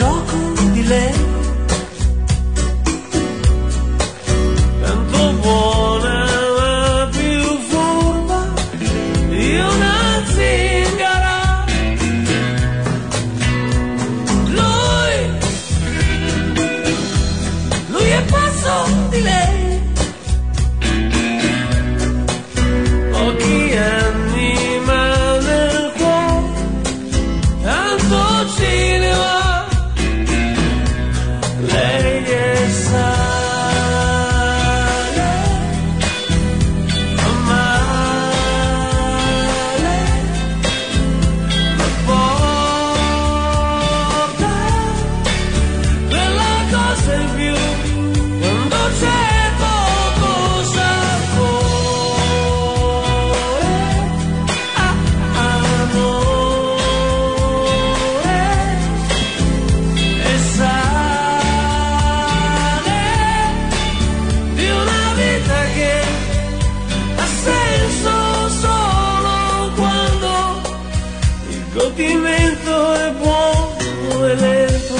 gioco di lei. Tanto buona ma più furba di una zingara. Lui è pazzo di lei. Pochi anni ma nel cuore tanto cinema. Lei è sale, fa male, ma porta quella cosa in più quando c'è poco sapore. Amore e sale di una vita che ha senso solo quando il godimento è buono e lento.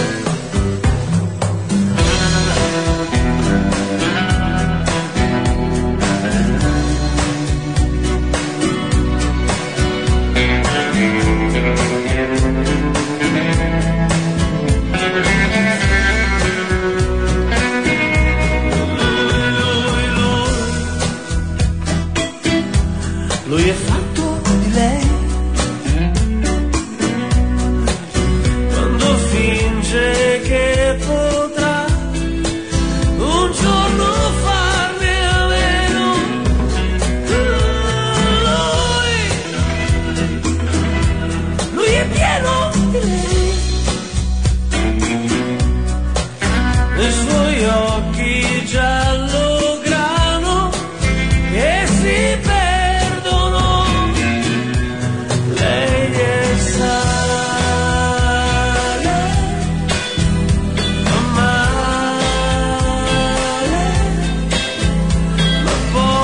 Lui è fatto di lei. Quando finge che potrà un giorno farne a meno. Lui è pieno di lei. Nei suoi occhi giallo grano che si perdono. Lei è sale, fa male, ma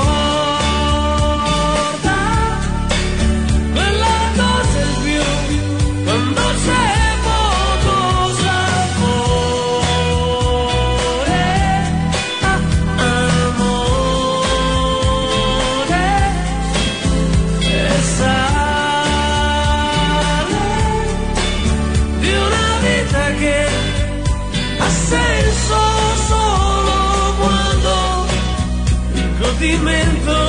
porta quella cosa in più quando c'è poco sapore. Amore e sale di una vita che ha senso solo quando il godimento